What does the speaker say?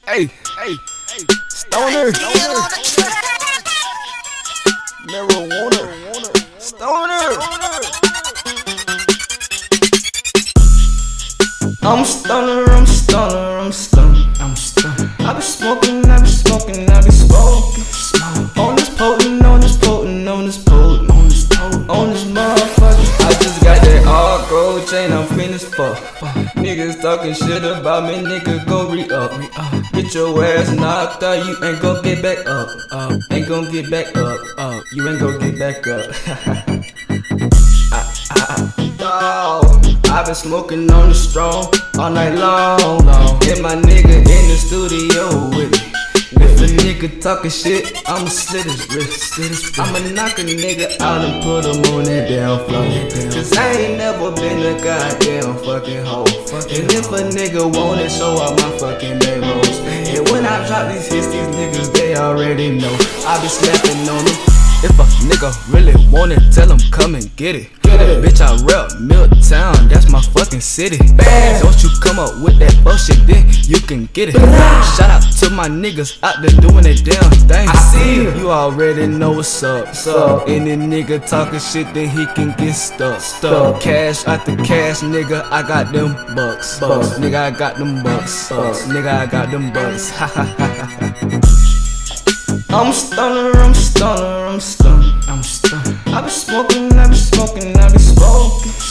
Hey, stoner, marijuana, stoner. I'm stunner, I'm stunner, I'm stunner, I'm stunner. I be smoking, I be smoking, I be smoking. On this potent, on this potent, on this potent, on this potent, on this motherfucker. I just got that all gold chain, I'm clean as fuck. Niggas talking shit about me, nigga go re-up. Get your ass knocked out, you ain't gon' get back up. Ain't gon' get back up. You ain't gon' get back up. I been smoking on the strong all night long. Get my nigga in the studio with me. If a nigga talking shit, I'ma slit his wrist. I'ma knock a nigga out and put him on that damn floor. Cause I ain't never been a goddamn fucking hoe. And if a nigga want it, show out my fucking bang rolls. And when I drop these hits, these niggas, they already know I be snapping on them. If a nigga really want it, tell him come and get it. Bitch, I rep Milltown, that's my fucking city. Don't you come up with that bullshit, then you can get it. Shout out to my niggas out there doing their damn thing. I see you already know what's up. Any nigga talking shit, then he can get stuck. Cash after cash, nigga, I got them bucks. Nigga, I got them bucks. Nigga, I got them bucks. I'm stunner, I'm stunner, I'm stunner, I'm stunner. I be smoking, I be smoking, I be smoking.